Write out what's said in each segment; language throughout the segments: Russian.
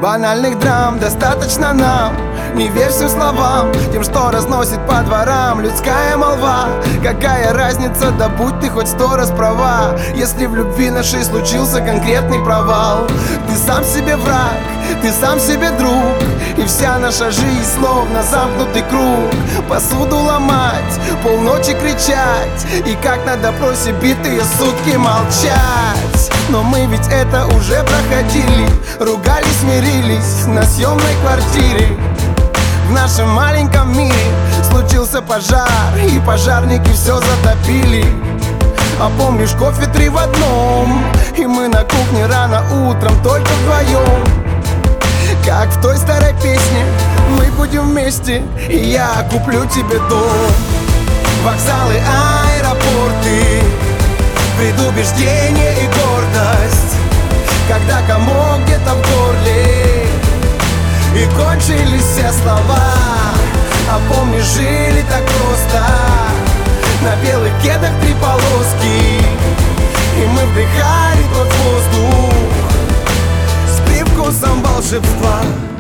Банальных драм достаточно нам. Не верь всем словам, тем, что разносит по дворам людская молва. Какая разница, да будь ты хоть 100 раз права, если в любви нашей случился конкретный провал. Ты сам себе враг, ты сам себе друг, и вся наша жизнь словно замкнутый круг. Посуду ломать, полночи кричать, и как на допросе битые сутки молчать. Но мы ведь это уже проходили, ругались, смирились на съемной квартире. В нашем маленьком мире случился пожар, и пожарники все затопили. А помнишь, кофе 3 в одном, и мы на кухне рано утром только вдвоем. Как в той старой песне, мы будем вместе, и я куплю тебе дом. Вокзалы, аэропорты, предубеждение и гордость, когда комок где-то в горле и кончились все слова. А помнишь, жили так просто, на белых кедах 3 полоски, и мы вдыхали тот воздух с привкусом волшебства.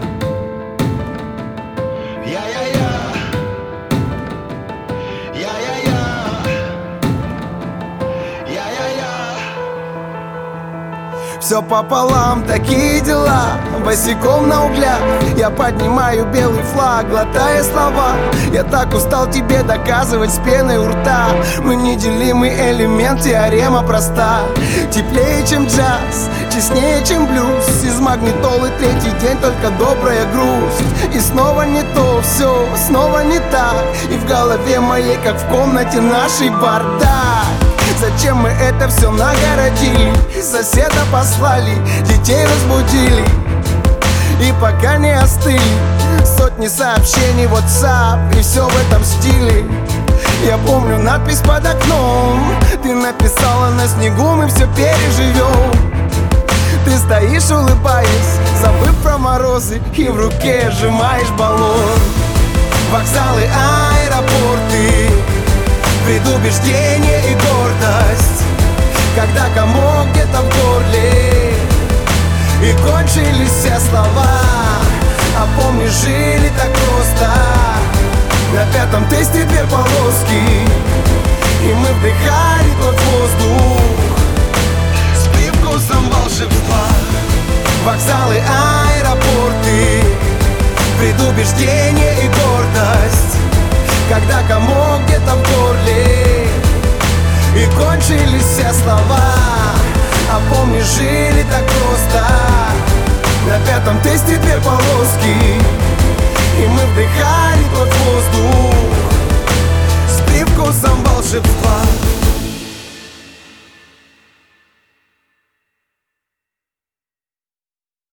Все пополам, такие дела, босиком на углях я поднимаю белый флаг, глотая слова. Я так устал тебе доказывать с пеной у рта. Мы неделимый элемент, теорема проста. Теплее, чем джаз, честнее, чем блюз. Из магнитолы 3-й день только добрая грусть. И снова не то, все снова не так, и в голове моей, как в комнате нашей, бардак. Зачем мы это все нагородили? Соседа послали, детей разбудили, и пока не остыли сотни сообщений в WhatsApp, и все в этом стиле. Я помню надпись под окном, ты написала: на снегу мы все переживем. Ты стоишь, улыбаясь, забыв про морозы, и в руке сжимаешь баллон. Вокзалы, аэропорты, предубеждение и гордость, когда комок где-то в горле и кончились все слова. А помнишь, жили так просто, на 5-м тесте 2 полоски, и мы вдыхали тот воздух с привкусом волшебства. Вокзалы, аэропорты, предубеждение и гордость, когда комок где-то в горле и кончились все слова. А помнишь, жили так просто, на 5-м тесте 2 полоски, и мы вдыхали тот воздух с привкусом волшебства.